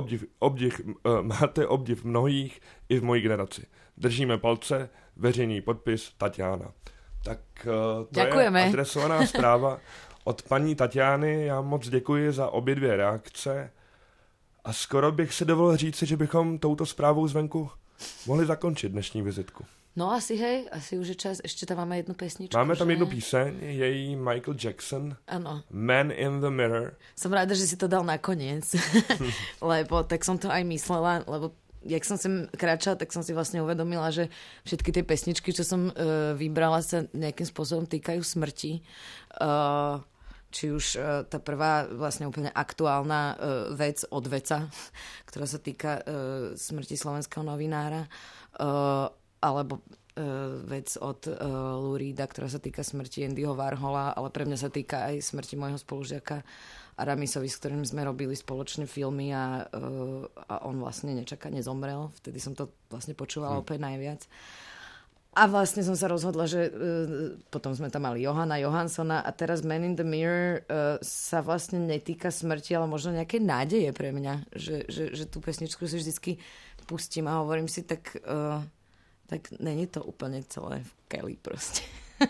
obdiv mnohých i v mojí generaci. Držíme palce, veřejný podpis Tatiana. Tak to Děkujeme. Je adresovaná zpráva od paní Tatiany. Já moc děkuji za obě 2 reakce. A skoro bych si dovolil říci, že bychom touto zprávou zvenku mohli zakončit dnešní vizitku. No asi už je čas. Ešte tam máme jednu pesničku. Máme tam jednu píseň, její Michael Jackson. Ano. Man in the Mirror. Som ráda, že si to dal nakoniec. Lebo tak som to aj myslela, lebo jak som sem kráčala, tak som si vlastne uvedomila, že všetky tie pesničky, čo som vybrala, sa nejakým spôsobom týkajú smrti. Či už tá prvá vlastne úplne aktuálna vec od veca, ktorá sa týka smrti slovenského novinára, alebo vec od Lou Reeda, ktorá sa týka smrti Andyho Warhola, ale pre mňa sa týka aj smrti môjho spolužiaka Aramisovi, s ktorým sme robili spoločné filmy a on vlastne nečakane zomrel. Vtedy som to vlastne počúvala úplne najviac. A vlastne som sa rozhodla, že potom sme tam mali Johana Johanssona a teraz Man in the Mirror sa vlastne netýka smrti, ale možno nejaké nádeje pre mňa, že tú pesničku si vždycky pustím a hovorím si, tak není to úplně celé v keli prostě.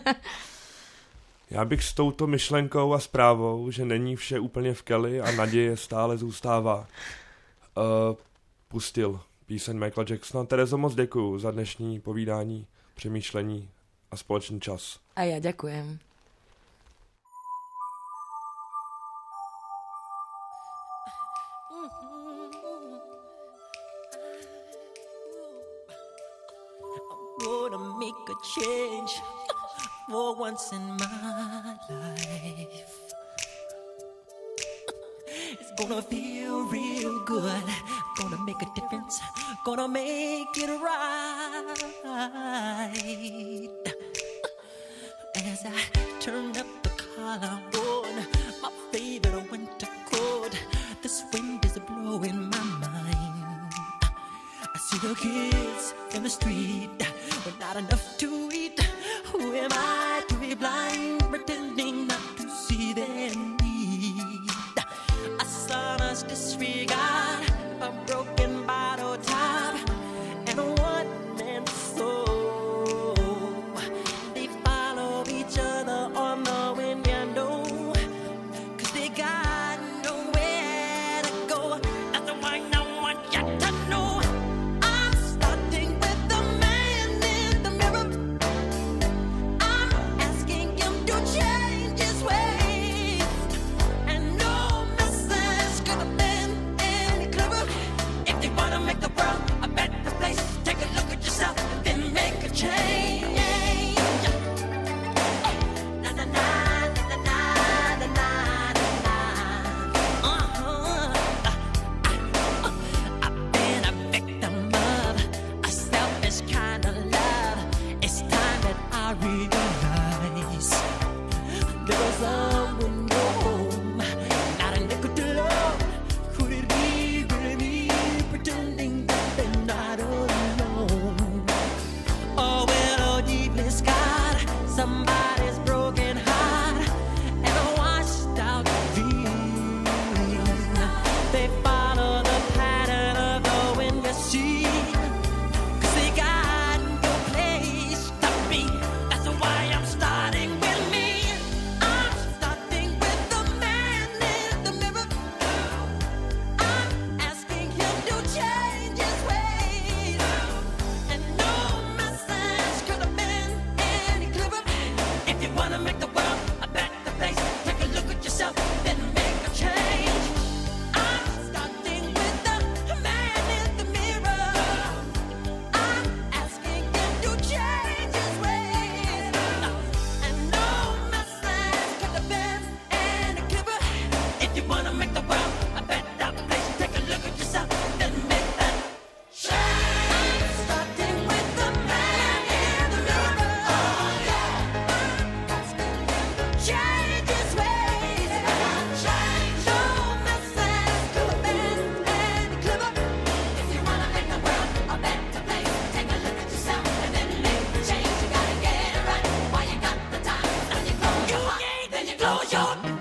Já bych s touto myšlenkou a zprávou, že není vše úplně v keli a naděje stále zůstává, pustil píseň Michaela Jacksona. Terezo, moc děkuju za dnešní povídání, přemýšlení a společný čas. A já děkujem. gonna make a change for once in my life. It's gonna feel real good, gonna make a difference, gonna make it right. As I turn up the collar on my favorite winter coat, this wind is blowing my mind. I see the kids in the street with not enough to eat. Who am I to be blind, pretending not to see their need? A son's disregard, a broken bottle top, and a one-man soul. They follow each other on the wind, you know, 'cause they got nowhere to go. That's why I want you to know I'm starting with the man in the mirror. I'm asking him to change his ways, and no message could have been any clearer. If they wanna make the world a better place, take a look at yourself and then make a change. Na na na na na na na na. I've been a victim of a selfish kind of love. It's time that I realize there was someone home, not a nickel to love. Could it be really me pretending that they're not alone? Oh well, oh deeply scarred, somebody's broken heart and a washed out dream. They follow the pattern of the wind, you see, 'cause they got no place to be. That's why I'm starting with me. I'm starting with the man in the mirror. I'm asking him to change his ways, and no message could have been any clearer. If you wanna make the world a better place, take a look at yourself, then make a change. I'm starting with the man in the mirror. I'm asking him to change his ways, and no message could have been any clearer. If you wanna make the world a better place, take a look at yourself, then make that change. I'm starting with the man in the mirror. I'm asking him to change his ways. No message could have been any clearer. If you wanna make the world a better place, take a look at yourself and then make the change. You gotta get it right while you got the time. Now you close your heart, then you close your